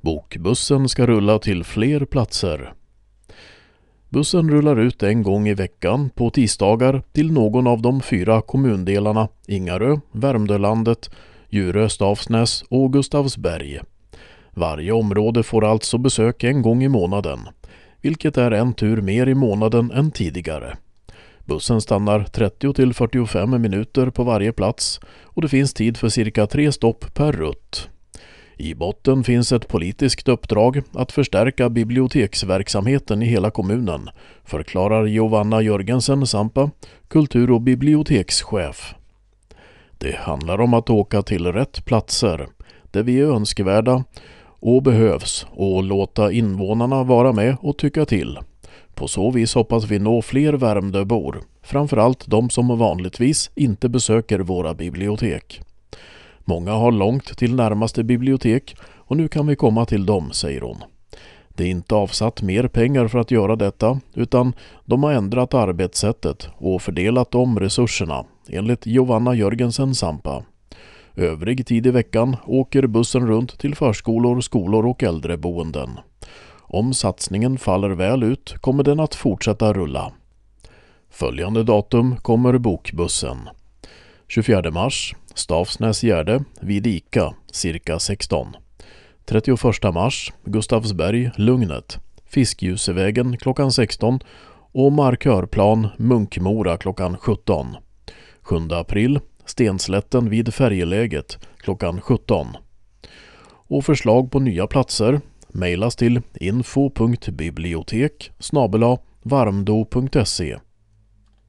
Bokbussen ska rulla till fler platser. Bussen rullar ut en gång i veckan på tisdagar till någon av de 4 kommundelarna Ingarö, Värmdölandet, Djurö, Stavsnäs och Gustavsberg. Varje område får alltså besök en gång i månaden, vilket är en tur mer i månaden än tidigare. Bussen stannar 30-45 minuter på varje plats och det finns tid för cirka 3 stopp per rutt. I botten finns ett politiskt uppdrag att förstärka biblioteksverksamheten i hela kommunen, förklarar Giovanna Jörgensen Sampa, kultur- och bibliotekschef. Det handlar om att åka till rätt platser, där vi är önskvärda och behövs, och låta invånarna vara med och tycka till. På så vis hoppas vi nå fler Värmdöbor, framförallt de som vanligtvis inte besöker våra bibliotek. Många har långt till närmaste bibliotek och nu kan vi komma till dem, säger hon. Det är inte avsatt mer pengar för att göra detta, utan de har ändrat arbetssättet och fördelat om resurserna, enligt Giovanna Jörgensen Sampa. Övrig tid i veckan åker bussen runt till förskolor, skolor och äldreboenden. Om satsningen faller väl ut kommer den att fortsätta rulla. Följande datum kommer bokbussen. 24 mars, Stavsnäs-Gärde vid Ica, cirka 16. 31 mars, Gustavsberg, Lugnet, Fiskljusevägen klockan 16 och Markörplan, Munkmora klockan 17. 7 april, Stenslätten vid Färjeläget klockan 17. Och förslag på nya platser mejlas till info.bibliotek@varmdo.se.